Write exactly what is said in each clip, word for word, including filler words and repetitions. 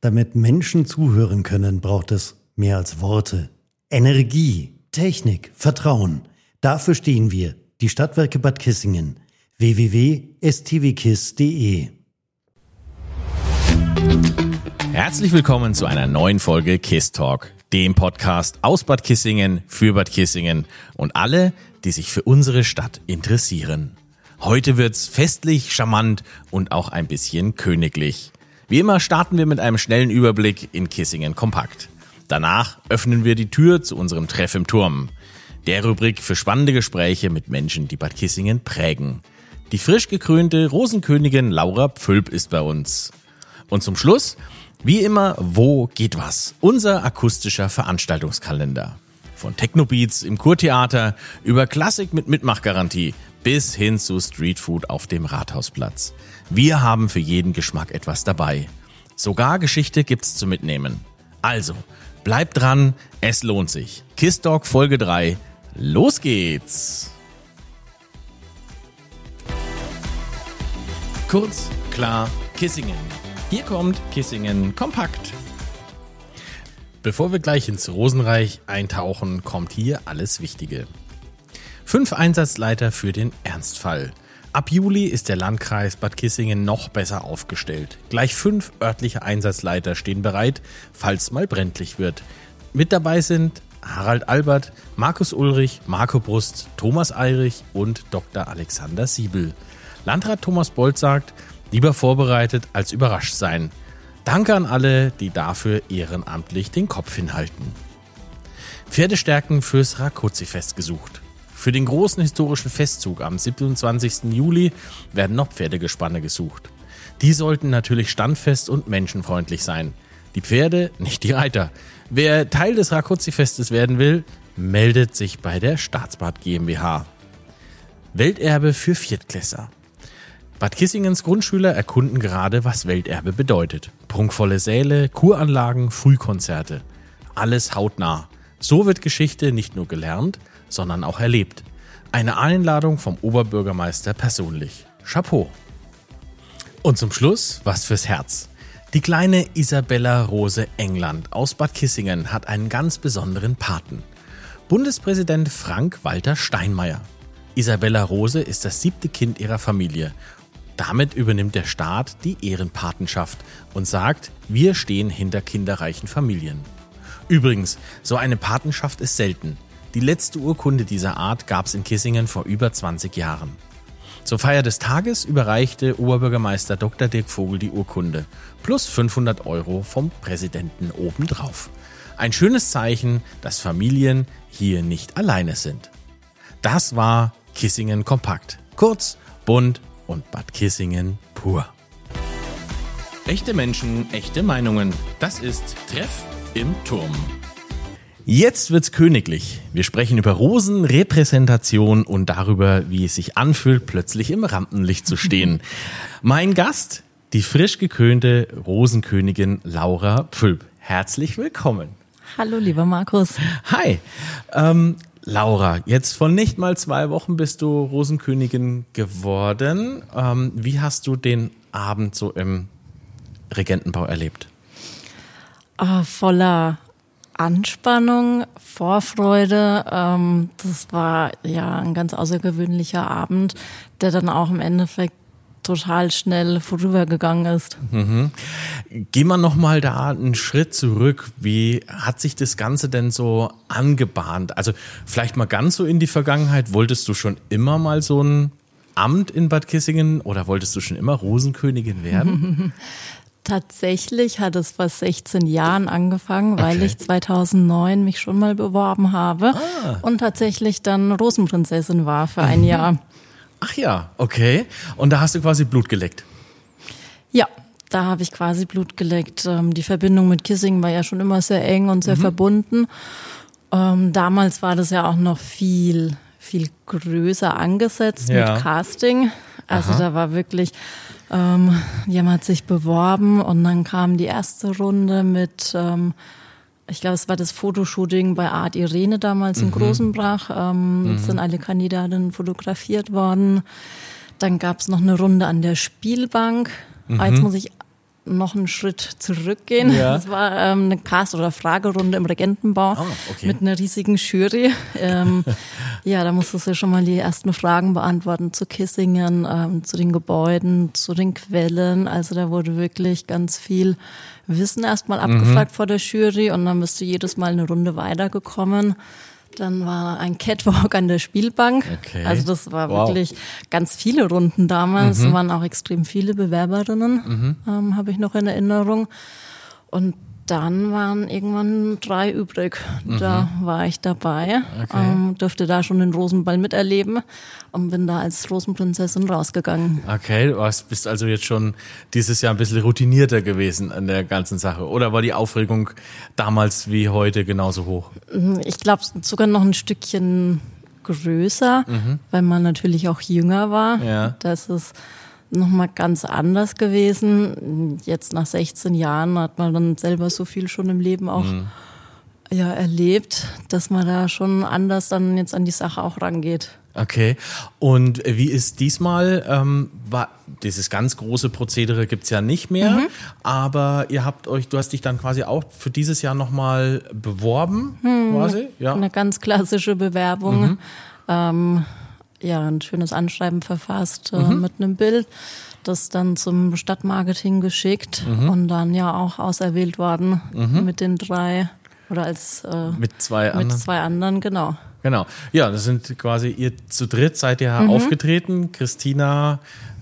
Damit Menschen zuhören können, braucht es mehr als Worte. Energie, Technik, Vertrauen. Dafür stehen wir, die Stadtwerke Bad Kissingen. w w w punkt s t w kiss punkt d e Herzlich willkommen zu einer neuen Folge KISS Talk, dem Podcast aus Bad Kissingen für Bad Kissingen und alle, die sich für unsere Stadt interessieren. Heute wird's festlich, charmant und auch ein bisschen königlich. Wie immer starten wir mit einem schnellen Überblick in Kissingen Kompakt. Danach öffnen wir die Tür zu unserem Treff im Turm, der Rubrik für spannende Gespräche mit Menschen, die Bad Kissingen prägen. Die frisch gekrönte Rosenkönigin Laura Pfülp ist bei uns. Und zum Schluss, wie immer, wo geht was? Unser akustischer Veranstaltungskalender. Von Technobeats im Kurtheater über Klassik mit Mitmachgarantie bis hin zu Streetfood auf dem Rathausplatz. Wir haben für jeden Geschmack etwas dabei. Sogar Geschichte gibt's zu mitnehmen. Also, bleibt dran, es lohnt sich. KISS Talk Folge drei, los geht's! Kurz, klar, Kissingen. Hier kommt Kissingen Kompakt. Bevor wir gleich ins Rosenreich eintauchen, kommt hier alles Wichtige. Fünf Einsatzleiter für den Ernstfall. Ab Juli ist der Landkreis Bad Kissingen noch besser aufgestellt. Gleich fünf örtliche Einsatzleiter stehen bereit, falls mal brenzlig wird. Mit dabei sind Harald Albert, Markus Ulrich, Marco Brust, Thomas Eirich und Doktor Alexander Siebel. Landrat Thomas Bolt sagt, lieber vorbereitet als überrascht sein. Danke an alle, die dafür ehrenamtlich den Kopf hinhalten. Pferdestärken fürs Rákóczi-Fest gesucht. Für den großen historischen Festzug am siebenundzwanzigsten Juli werden noch Pferdegespanne gesucht. Die sollten natürlich standfest und menschenfreundlich sein. Die Pferde, nicht die Reiter. Wer Teil des Rákóczi-Festes werden will, meldet sich bei der Staatsbad GmbH. Welterbe für Viertklässler. Bad Kissingens Grundschüler erkunden gerade, was Welterbe bedeutet. Prunkvolle Säle, Kuranlagen, Frühkonzerte. Alles hautnah. So wird Geschichte nicht nur gelernt, sondern auch erlebt. Eine Einladung vom Oberbürgermeister persönlich. Chapeau. Und zum Schluss was fürs Herz. Die kleine Isabella Rose England aus Bad Kissingen hat einen ganz besonderen Paten. Bundespräsident Frank-Walter Steinmeier. Isabella Rose ist das siebte Kind ihrer Familie. Damit übernimmt der Staat die Ehrenpatenschaft und sagt, wir stehen hinter kinderreichen Familien. Übrigens, so eine Patenschaft ist selten. Die letzte Urkunde dieser Art gab es in Kissingen vor über zwanzig Jahren. Zur Feier des Tages überreichte Oberbürgermeister Doktor Dirk Vogel die Urkunde plus fünfhundert Euro vom Präsidenten obendrauf. Ein schönes Zeichen, dass Familien hier nicht alleine sind. Das war Kissingen Kompakt. Kurz, bunt und Bad Kissingen pur. Echte Menschen, echte Meinungen. Das ist Treff im Turm. Jetzt wird's königlich. Wir sprechen über Rosenrepräsentation und darüber, wie es sich anfühlt, plötzlich im Rampenlicht zu stehen. Mein Gast, die frisch gekrönte Rosenkönigin Laura Pfülp. Herzlich willkommen. Hallo, lieber Markus. Hi. Ähm, Laura, jetzt vor nicht mal zwei Wochen bist du Rosenkönigin geworden. Ähm, wie hast du den Abend so im Regentenbau erlebt? Oh, voller Anspannung, Vorfreude. Ähm, das war ja ein ganz außergewöhnlicher Abend, der dann auch im Endeffekt total schnell vorübergegangen ist. Mhm. Gehen wir nochmal da einen Schritt zurück. Wie hat sich das Ganze denn so angebahnt? Also vielleicht mal ganz so in die Vergangenheit. Wolltest du schon immer mal so ein Amt in Bad Kissingen oder wolltest du schon immer Rosenkönigin werden? Tatsächlich hat es vor sechzehn Jahren angefangen, weil Okay. ich zweitausendneun mich schon mal beworben habe Ah. und tatsächlich dann Rosenprinzessin war für ein Jahr. Ach ja, okay. Und da hast du quasi Blut geleckt. Ja, da habe ich quasi Blut geleckt. Ähm, Die Verbindung mit Kissingen war ja schon immer sehr eng und sehr verbunden. Ähm, damals war das ja auch noch viel, viel größer angesetzt Ja. mit Casting. Also Aha. da war wirklich, ähm, jemand hat sich beworben und dann kam die erste Runde mit, ähm, ich glaube, es war das Fotoshooting bei Art Irene damals in Großenbrach. Ähm, sind alle Kandidatinnen fotografiert worden. Dann gab es noch eine Runde an der Spielbank. Ah, jetzt muss ich noch einen Schritt zurückgehen. Ja. Das war ähm, eine Cast- oder Fragerunde im Regentenbau Ah, okay. mit einer riesigen Jury. Ähm, ja, da musstest du schon mal die ersten Fragen beantworten zu Kissingen, ähm, zu den Gebäuden, zu den Quellen. Also da wurde wirklich ganz viel Wissen erstmal abgefragt mhm. vor der Jury und dann bist du jedes Mal eine Runde weitergekommen. Dann war ein Catwalk an der Spielbank. Okay. Also das war Wow. wirklich ganz viele Runden damals. Mhm. Es waren auch extrem viele Bewerberinnen, Mhm. ähm, habe ich noch in Erinnerung. Und dann waren irgendwann drei übrig. Da mhm. war ich dabei, Okay. ähm, durfte da schon den Rosenball miterleben und bin da als Rosenprinzessin rausgegangen. Okay, du warst, bist also jetzt schon dieses Jahr ein bisschen routinierter gewesen an der ganzen Sache. Oder war die Aufregung damals wie heute genauso hoch? Ich glaube sogar noch ein Stückchen größer, mhm. weil man natürlich auch jünger war. Ja. Das ist nochmal ganz anders gewesen. Jetzt nach sechzehn Jahren hat man dann selber so viel schon im Leben auch mhm. ja, erlebt, dass man da schon anders dann jetzt an die Sache auch rangeht. Okay. Und wie ist diesmal, ähm, war dieses ganz große Prozedere gibt's ja nicht mehr, mhm. aber ihr habt euch, du hast dich dann quasi auch für dieses Jahr nochmal beworben, mhm. quasi? Ja. Eine ganz klassische Bewerbung. Mhm. Ähm, ja, ein schönes Anschreiben verfasst äh, Mhm. mit einem Bild, das dann zum Stadtmarketing geschickt Mhm. und dann ja auch auserwählt worden Mhm. mit den drei oder als äh, Mit zwei mit anderen. zwei anderen, genau. Genau. Ja, das sind quasi ihr zu dritt seid ihr Mhm. aufgetreten. Christina,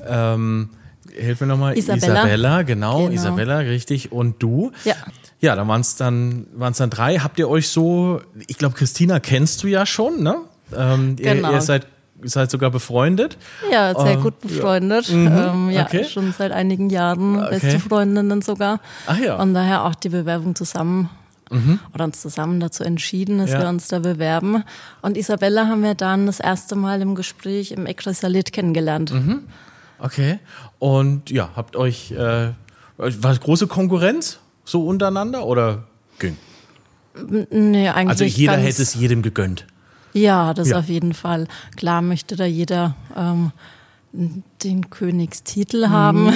ähm, hilf mir nochmal. Isabella. Isabella, genau, Genau. Isabella, richtig. Und du. Ja. Ja, da waren es dann, waren's dann drei. Habt ihr euch so, ich glaube, Christina kennst du ja schon, ne? Ähm, Genau. ihr, ihr seid, seid sogar befreundet. Ja, sehr Ähm, gut befreundet. ja. Mhm, Ähm, ja, okay. schon seit einigen Jahren Okay. beste Freundinnen sogar. Ach ja. Und daher auch die Bewerbung zusammen Mhm. oder uns zusammen dazu entschieden, dass Ja. wir uns da bewerben. Und Isabella haben wir dann das erste Mal im Gespräch im Ekrisalit kennengelernt. Mhm. Okay. Und ja, habt euch, äh, war es große Konkurrenz so untereinander oder ging? Nee, eigentlich Also jeder ganz, hätte es jedem gegönnt. Ja, das Ja. auf jeden Fall. Klar möchte da jeder ähm, den Königstitel haben.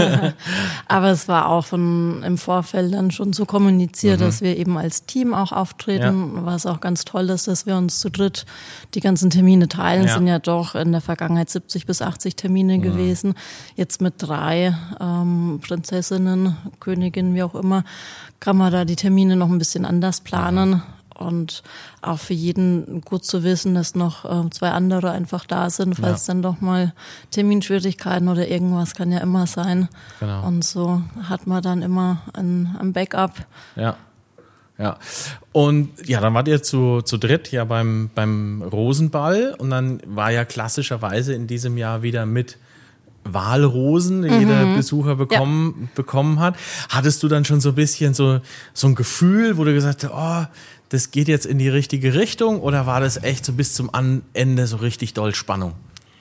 Aber es war auch von, im Vorfeld dann schon so kommuniziert, Mhm. dass wir eben als Team auch auftreten, was auch ganz toll ist, dass wir uns zu dritt die ganzen Termine teilen. Es Ja. sind ja doch in der Vergangenheit siebzig bis achtzig Termine Mhm. gewesen. Jetzt mit drei ähm, Prinzessinnen, Königinnen, wie auch immer, kann man da die Termine noch ein bisschen anders planen. Und auch für jeden gut zu wissen, dass noch äh, zwei andere einfach da sind, falls Ja. dann doch mal Terminschwierigkeiten oder irgendwas kann ja immer sein. Genau. Und so hat man dann immer ein, ein Backup. Ja. Ja. Und ja, dann wart ihr zu, zu dritt ja beim, beim Rosenball und dann war ja klassischerweise in diesem Jahr wieder mit Walrosen, die jeder Besucher bekommen, bekommen hat. Hattest du dann schon so ein bisschen so, so ein Gefühl, wo du gesagt hast, oh, das geht jetzt in die richtige Richtung, oder war das echt so bis zum An- Ende so richtig doll Spannung?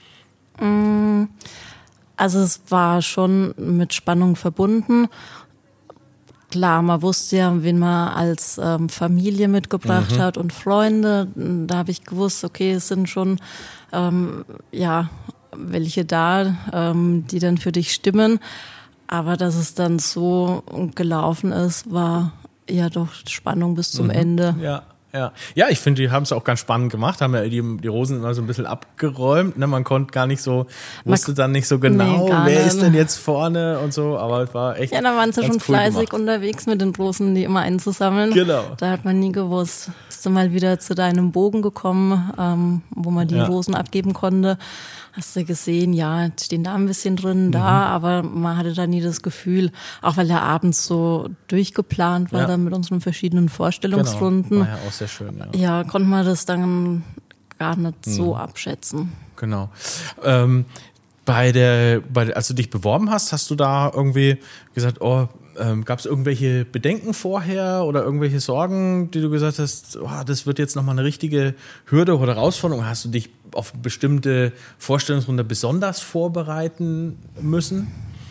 Also es war schon mit Spannung verbunden. Klar, man wusste ja, wen man als ähm, Familie mitgebracht Mhm. hat und Freunde. Da habe ich gewusst, okay, es sind schon ähm, ja welche da, ähm, die dann für dich stimmen. Aber dass es dann so gelaufen ist, war ja doch Spannung bis zum Mhm. Ende. Ja, ja. Ja, ich finde, die haben es auch ganz spannend gemacht, haben ja die, die Rosen immer so ein bisschen abgeräumt. Ne? Man konnte gar nicht so, wusste dann nicht so genau, Nee, gar wer nicht. ist denn jetzt vorne und so, aber es war echt. Ja, da waren sie ganz schon cool fleißig gemacht. unterwegs mit den Rosen, die immer einzusammeln. Genau. Da hat man nie gewusst. Bist du mal wieder zu deinem Bogen gekommen, ähm, wo man die Ja. Rosen abgeben konnte. Hast du gesehen, ja, stehen da ein bisschen drin, Mhm. da, aber man hatte da nie das Gefühl, auch weil der abends so durchgeplant war, Ja. dann mit unseren verschiedenen Vorstellungsrunden. Genau. War ja auch sehr schön, ja. Ja, konnte man das dann gar nicht Mhm. so abschätzen. Genau. Ähm, bei der, bei der, als du dich beworben hast, hast du da irgendwie gesagt, oh, ähm, gab es irgendwelche Bedenken vorher oder irgendwelche Sorgen, die du gesagt hast, oh, das wird jetzt nochmal eine richtige Hürde oder Herausforderung? Hast du dich auf bestimmte Vorstellungsrunde besonders vorbereiten müssen?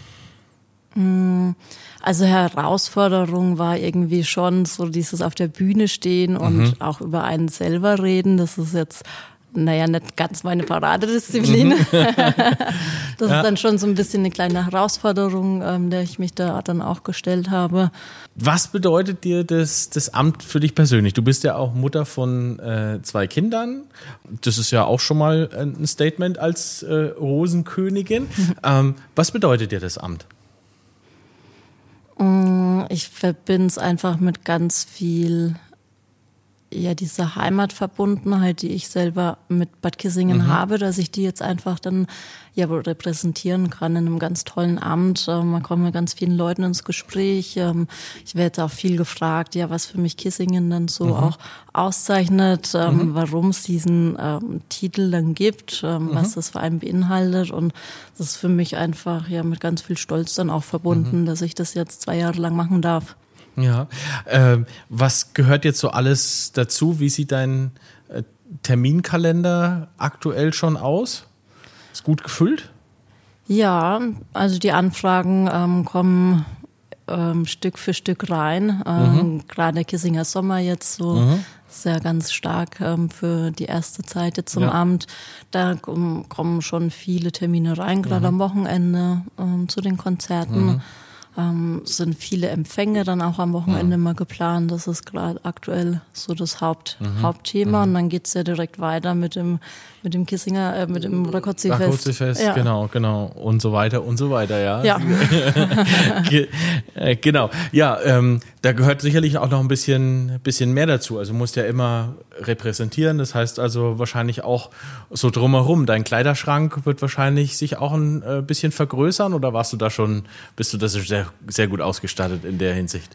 Also Herausforderung war irgendwie schon so dieses auf der Bühne stehen und Mhm. auch über einen selber reden. Das ist jetzt naja, nicht ganz meine Paradedisziplin. Mhm. Das Ja. ist dann schon so ein bisschen eine kleine Herausforderung, ähm, der ich mich da dann auch gestellt habe. Was bedeutet dir das, das Amt für dich persönlich? Du bist ja auch Mutter von äh, zwei Kindern. Das ist ja auch schon mal ein Statement als äh, Rosenkönigin. Ähm, was bedeutet dir das Amt? Ich verbinde es einfach mit ganz viel, ja, diese Heimatverbundenheit, die ich selber mit Bad Kissingen Mhm. habe, dass ich die jetzt einfach dann ja repräsentieren kann in einem ganz tollen Amt. Ähm, Man kommt mit ganz vielen Leuten ins Gespräch. Ähm, Ich werde jetzt auch viel gefragt, ja, was für mich Kissingen dann so Mhm. auch auszeichnet, ähm, warum es diesen ähm, Titel dann gibt, ähm, Mhm. was das für einen beinhaltet. Und das ist für mich einfach ja mit ganz viel Stolz dann auch verbunden, Mhm. dass ich das jetzt zwei Jahre lang machen darf. Ja. Ähm, was gehört jetzt so alles dazu? Wie sieht dein äh, Terminkalender aktuell schon aus? Ist gut gefüllt? Ja, also die Anfragen ähm, kommen ähm, Stück für Stück rein. Ähm, Gerade der Kissinger Sommer jetzt so ist ja ganz stark ähm, für die erste Zeit jetzt zum Ja. Amt. Da ähm, kommen schon viele Termine rein, gerade am Wochenende ähm, zu den Konzerten. Ähm, sind viele Empfänge dann auch am Wochenende mal geplant. Das ist gerade aktuell so das Haupt, Hauptthema. Und dann geht's ja direkt weiter mit dem, mit dem Kissinger, äh, mit dem Rakozzi-Fest. Rakozzi-Fest, Ja. genau, genau. Und so weiter und so weiter, ja. Ja. Ge äh, genau. Ja, ähm, da gehört sicherlich auch noch ein bisschen, bisschen mehr dazu. Also du musst ja immer repräsentieren. Das heißt also wahrscheinlich auch so drumherum. Dein Kleiderschrank wird wahrscheinlich sich auch ein äh, bisschen vergrößern, oder warst du da schon, bist du da sehr, sehr gut ausgestattet in der Hinsicht?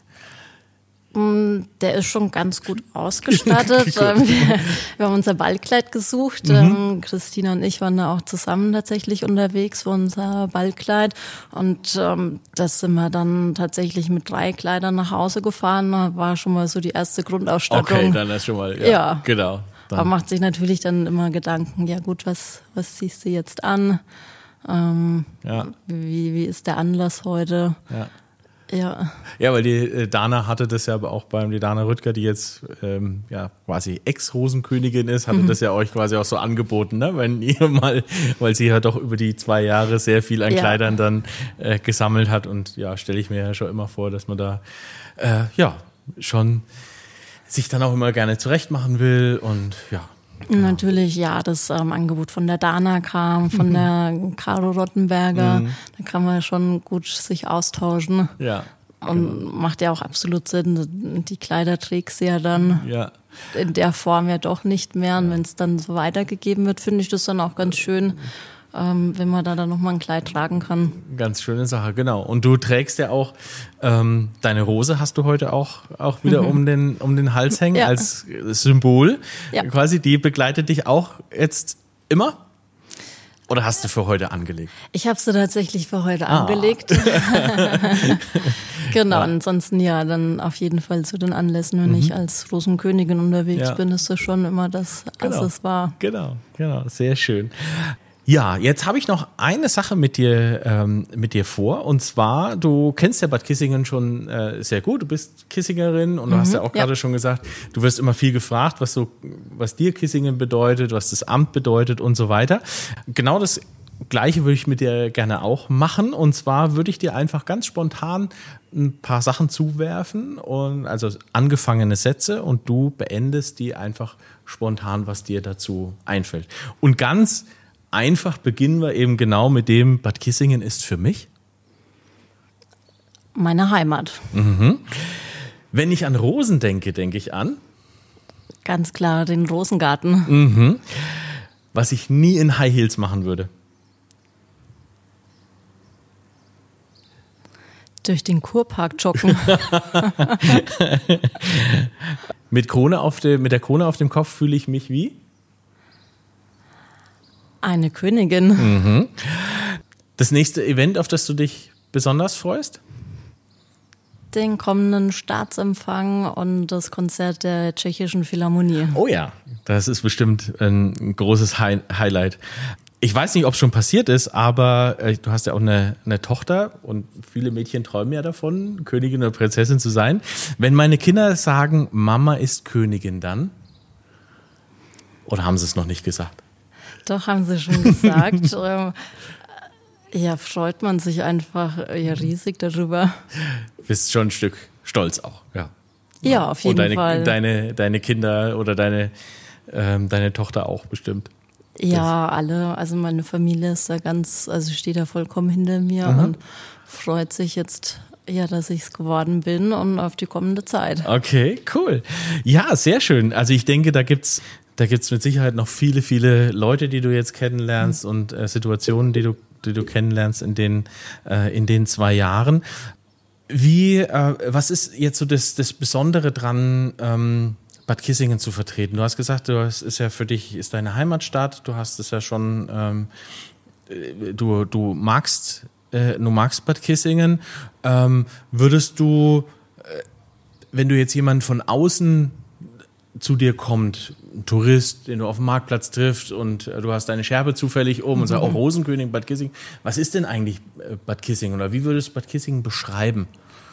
Der ist schon ganz gut ausgestattet. Ähm, wir, wir haben unser Ballkleid gesucht. Mhm. Ähm, Christina und ich waren da auch zusammen tatsächlich unterwegs für unser Ballkleid. Und ähm, das sind wir dann tatsächlich mit drei Kleidern nach Hause gefahren. Da war schon mal so die erste Grundausstattung. Okay, dann ist schon mal, ja, Ja. genau. Dann. Aber macht sich natürlich dann immer Gedanken, ja gut, was, was ziehst du jetzt an? Ähm, Ja. wie, wie ist der Anlass heute? Ja. Ja. Ja, weil die äh, Dana hatte das ja aber auch beim, die Dana Rüttger, die jetzt ähm, ja quasi Ex-Rosenkönigin ist, hatte das ja euch quasi auch so angeboten, ne? Wenn ihr mal, weil sie ja doch über die zwei Jahre sehr viel an Ja. Kleidern dann äh, gesammelt hat, und ja, stelle ich mir ja schon immer vor, dass man da äh, ja schon sich dann auch immer gerne zurecht machen will und ja. Natürlich, ja, das ähm, Angebot von der Dana kam, von der Caro Rottenberger. Da kann man schon gut sich austauschen. Ja. Und macht ja auch absolut Sinn. Die Kleider trägst du ja dann Ja. in der Form ja doch nicht mehr. Und wenn es dann so weitergegeben wird, finde ich das dann auch ganz schön, ähm, wenn man da dann nochmal ein Kleid tragen kann. Ganz schöne Sache, genau. Und du trägst ja auch, ähm, deine Rose hast du heute auch, auch wieder um den, um den Hals hängen, Ja. als Symbol. Ja. Quasi, die begleitet dich auch jetzt immer? Oder hast du für heute angelegt? Ich habe sie tatsächlich für heute Ah. angelegt. Genau, ansonsten ja, dann auf jeden Fall zu den Anlässen, wenn ich als Rosenkönigin unterwegs Ja. bin, ist das schon immer das Genau. Accessoire. Genau, genau, sehr schön. Ja, jetzt habe ich noch eine Sache mit dir, ähm, mit dir vor. Und zwar, du kennst ja Bad Kissingen schon äh, sehr gut. Du bist Kissingerin und du hast ja auch ja. gerade schon gesagt, du wirst immer viel gefragt, was so, was dir Kissingen bedeutet, was das Amt bedeutet und so weiter. Genau das Gleiche würde ich mit dir gerne auch machen. Und zwar würde ich dir einfach ganz spontan ein paar Sachen zuwerfen, und also angefangene Sätze, und du beendest die einfach spontan, was dir dazu einfällt. Und ganz einfach beginnen wir eben genau mit dem: Bad Kissingen ist für mich Meine Heimat. Wenn ich an Rosen denke, denke ich an, Ganz klar den Rosengarten. was ich nie in High Heels machen würde. Durch den Kurpark joggen. Mit Krone auf dem, mit der Krone auf dem Kopf fühle ich mich wie? Eine Königin. Das nächste Event, auf das du dich besonders freust? Den kommenden Staatsempfang und das Konzert der Tschechischen Philharmonie. Oh ja, das ist bestimmt ein großes Hi- Highlight. Ich weiß nicht, ob es schon passiert ist, aber äh, du hast ja auch eine, eine Tochter, und viele Mädchen träumen ja davon, Königin oder Prinzessin zu sein. Wenn meine Kinder sagen, Mama ist Königin, dann? Oder haben sie es noch nicht gesagt? Doch, haben sie schon gesagt. ähm, ja, freut man sich einfach ja, riesig darüber. Bist schon ein Stück stolz auch, ja. Ja, auf jeden Und deine, Fall. Deine, deine Kinder oder deine, ähm, deine Tochter auch bestimmt. Ja, alle. Also meine Familie ist da ganz, also steht da vollkommen hinter mir Mhm. und freut sich jetzt, ja, dass ich es geworden bin und auf die kommende Zeit. Okay, cool. Ja, sehr schön. Also ich denke, da gibt's da gibt's mit Sicherheit noch viele, viele Leute, die du jetzt kennenlernst mhm. und äh, Situationen, die du, die du kennenlernst in den, äh, in den zwei Jahren. Wie, äh, was ist jetzt so das, das Besondere dran, ähm, Bad Kissingen zu vertreten? Du hast gesagt, du hast, ist ja für dich ist deine Heimatstadt. Du hast es ja schon, ähm, du du magst, äh, du magst Bad Kissingen. Ähm, würdest du, äh, wenn du jetzt jemanden von außen zu dir kommt, ein Tourist, den du auf dem Marktplatz triffst und äh, du hast deine Schärpe zufällig oben und sagst, oh, Rosenkönig, Bad Kissingen. Was ist denn eigentlich äh, Bad Kissingen oder wie würdest du Bad Kissingen beschreiben?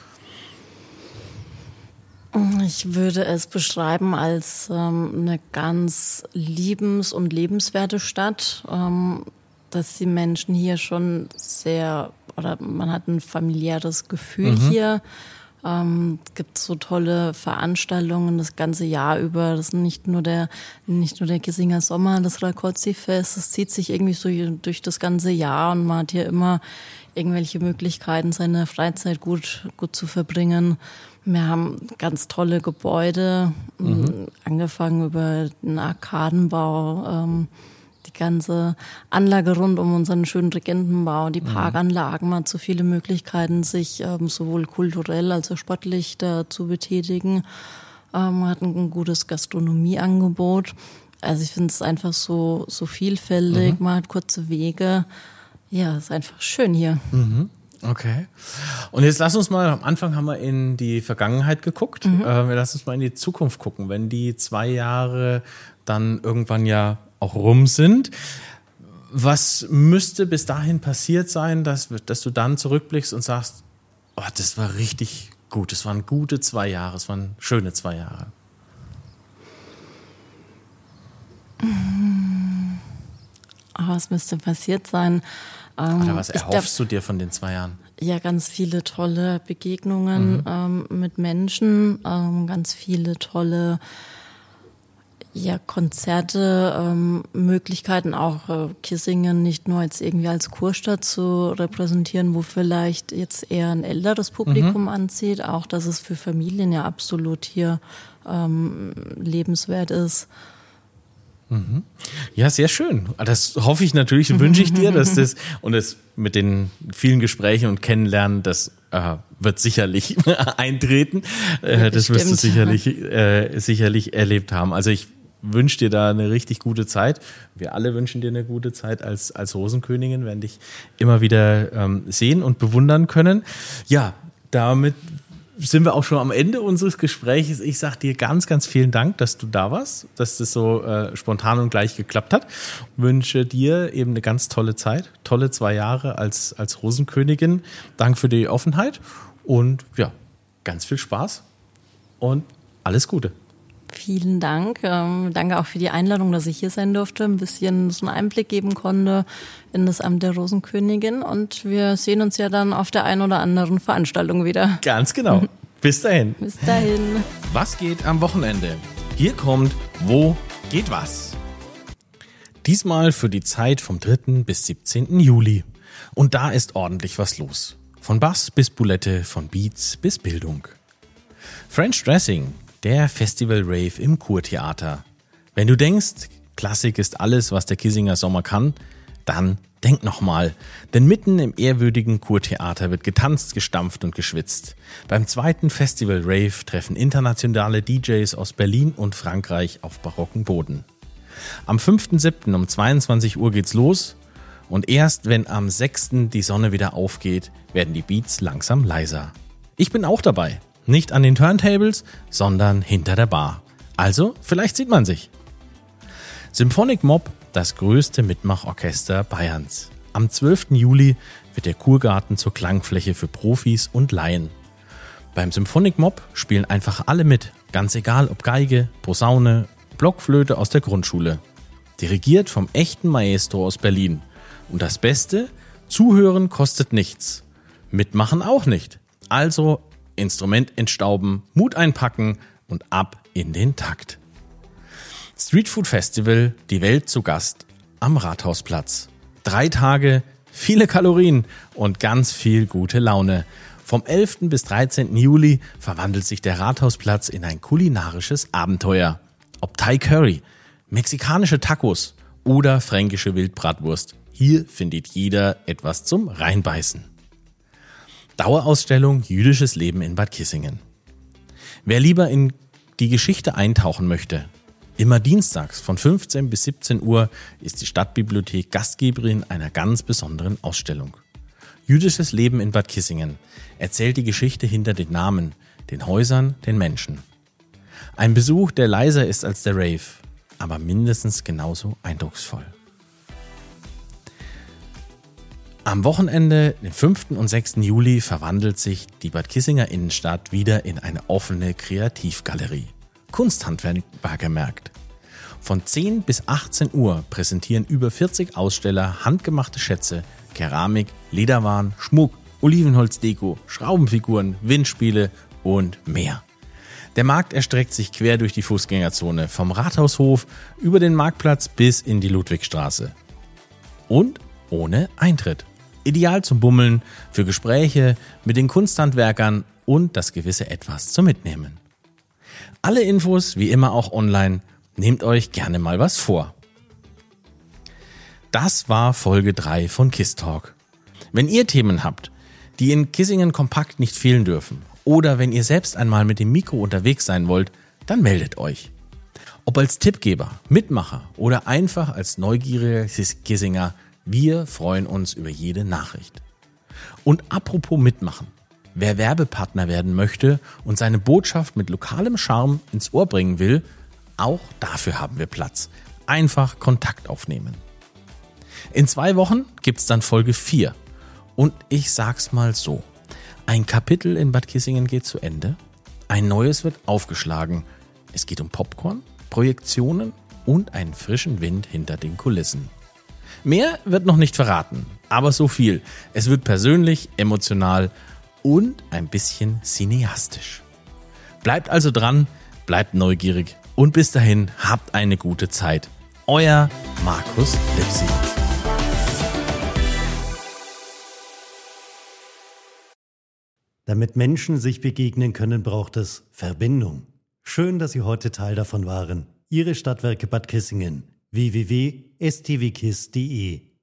Ich würde es beschreiben als ähm, eine ganz liebens- und lebenswerte Stadt, ähm, dass die Menschen hier schon sehr, oder man hat ein familiäres Gefühl mhm. hier. Ähm, es gibt so tolle Veranstaltungen das ganze Jahr über. Das ist nicht nur der, nicht nur der Kissinger Sommer, das Rakozzi-Fest. Das zieht sich irgendwie so durch das ganze Jahr und man hat hier immer irgendwelche Möglichkeiten, seine Freizeit gut, gut zu verbringen. Wir haben ganz tolle Gebäude, mhm. angefangen über den Arkadenbau, ähm, die ganze Anlage rund um unseren schönen Regentenbau, die Parkanlagen. Man hat so viele Möglichkeiten, sich ähm, sowohl kulturell als auch sportlich da zu betätigen. Ähm, man hat ein, ein gutes Gastronomieangebot. Also ich finde es einfach so, so vielfältig. Mhm. Man hat kurze Wege. Ja, ist einfach schön hier. Mhm. Okay. Und jetzt lass uns mal, am Anfang haben wir in die Vergangenheit geguckt. Mhm. Äh, wir lassen uns mal in die Zukunft gucken. Wenn die zwei Jahre dann irgendwann ja auch rum sind, was müsste bis dahin passiert sein, dass, dass du dann zurückblickst und sagst, oh, das war richtig gut, das waren gute zwei Jahre, es waren schöne zwei Jahre? Oh, was müsste passiert sein? Oder was erhoffst glaub, du dir von den zwei Jahren? Ja, ganz viele tolle Begegnungen mhm. ähm, mit Menschen, ähm, ganz viele tolle ja, Konzerte, ähm, Möglichkeiten auch äh, Kissingen nicht nur jetzt irgendwie als Kurstadt zu repräsentieren, wo vielleicht jetzt eher ein älteres Publikum mhm. anzieht, auch dass es für Familien ja absolut hier ähm, lebenswert ist. Ja, sehr schön. Das hoffe ich natürlich und wünsche ich dir, dass das und das mit den vielen Gesprächen und Kennenlernen, das äh, wird sicherlich eintreten. Äh, das wirst du sicherlich, äh, sicherlich erlebt haben. Also ich wünsche dir da eine richtig gute Zeit. Wir alle wünschen dir eine gute Zeit als, als Rosenkönigin, werden dich immer wieder ähm, sehen und bewundern können. Ja, damit sind wir auch schon am Ende unseres Gesprächs. Ich sage dir ganz, ganz vielen Dank, dass du da warst, dass das so äh, spontan und gleich geklappt hat. Wünsche dir eben eine ganz tolle Zeit, tolle zwei Jahre als, als Rosenkönigin. Danke für die Offenheit und ja, ganz viel Spaß und alles Gute. Vielen Dank. Ähm, danke auch für die Einladung, dass ich hier sein durfte, ein bisschen so einen Einblick geben konnte in das Amt der Rosenkönigin. Und wir sehen uns ja dann auf der einen oder anderen Veranstaltung wieder. Ganz genau. Bis dahin. Bis dahin. Was geht am Wochenende? Hier kommt Wo geht was? Diesmal für die Zeit vom dritten bis siebzehnten Juli. Und da ist ordentlich was los. Von Bass bis Boulette, von Beats bis Bildung. French Dressing. Der Festival-Rave im Kurtheater. Wenn du denkst, Klassik ist alles, was der Kissinger Sommer kann, dann denk nochmal. Denn mitten im ehrwürdigen Kurtheater wird getanzt, gestampft und geschwitzt. Beim zweiten Festival-Rave treffen internationale D Js aus Berlin und Frankreich auf barocken Boden. Am fünften siebten um zweiundzwanzig Uhr geht's los und erst wenn am sechsten die Sonne wieder aufgeht, werden die Beats langsam leiser. Ich bin auch dabei. Nicht an den Turntables, sondern hinter der Bar. Also, vielleicht sieht man sich. Symphonic Mob, das größte Mitmachorchester Bayerns. Am zwölften Juli wird der Kurgarten zur Klangfläche für Profis und Laien. Beim Symphonic Mob spielen einfach alle mit, ganz egal ob Geige, Posaune Blockflöte aus der Grundschule. Dirigiert vom echten Maestro aus Berlin. Und das Beste, zuhören kostet nichts. Mitmachen auch nicht. Also Instrument entstauben, Mut einpacken und ab in den Takt. Street Food Festival, die Welt zu Gast am Rathausplatz. Drei Tage, viele Kalorien und ganz viel gute Laune. Vom elften bis dreizehnten Juli verwandelt sich der Rathausplatz in ein kulinarisches Abenteuer. Ob Thai Curry, mexikanische Tacos oder fränkische Wildbratwurst. Hier findet jeder etwas zum Reinbeißen. Dauerausstellung Jüdisches Leben in Bad Kissingen. Wer lieber in die Geschichte eintauchen möchte, immer dienstags von fünfzehn bis siebzehn Uhr ist die Stadtbibliothek Gastgeberin einer ganz besonderen Ausstellung. Jüdisches Leben in Bad Kissingen erzählt die Geschichte hinter den Namen, den Häusern, den Menschen. Ein Besuch, der leiser ist als der Rave, aber mindestens genauso eindrucksvoll. Am Wochenende, den fünften und sechsten Juli, verwandelt sich die Bad Kissinger Innenstadt wieder in eine offene Kreativgalerie. Kunsthandwerkermarkt. Von zehn bis achtzehn Uhr präsentieren über vierzig Aussteller handgemachte Schätze, Keramik, Lederwaren, Schmuck, Olivenholzdeko, Schraubenfiguren, Windspiele und mehr. Der Markt erstreckt sich quer durch die Fußgängerzone, vom Rathaushof über den Marktplatz bis in die Ludwigstraße. Und ohne Eintritt. Ideal zum Bummeln, für Gespräche mit den Kunsthandwerkern und das gewisse Etwas zum Mitnehmen. Alle Infos wie immer auch online. Nehmt euch gerne mal was vor. Das war Folge drei von KISS Talk. Wenn ihr Themen habt, die in Kissingen kompakt nicht fehlen dürfen, oder wenn ihr selbst einmal mit dem Mikro unterwegs sein wollt, dann meldet euch. Ob als Tippgeber, Mitmacher oder einfach als neugieriger Kissinger, wir freuen uns über jede Nachricht. Und apropos Mitmachen. Wer Werbepartner werden möchte und seine Botschaft mit lokalem Charme ins Ohr bringen will, auch dafür haben wir Platz. Einfach Kontakt aufnehmen. In zwei Wochen gibt's dann Folge vier. Und ich sag's mal so. Ein Kapitel in Bad Kissingen geht zu Ende. Ein neues wird aufgeschlagen. Es geht um Popcorn, Projektionen und einen frischen Wind hinter den Kulissen. Mehr wird noch nicht verraten, aber so viel. Es wird persönlich, emotional und ein bisschen cineastisch. Bleibt also dran, bleibt neugierig und bis dahin habt eine gute Zeit. Euer Markus Lipsi. Damit Menschen sich begegnen können, braucht es Verbindung. Schön, dass Sie heute Teil davon waren. Ihre Stadtwerke Bad Kissingen. w w w punkt s t w kiss punkt d e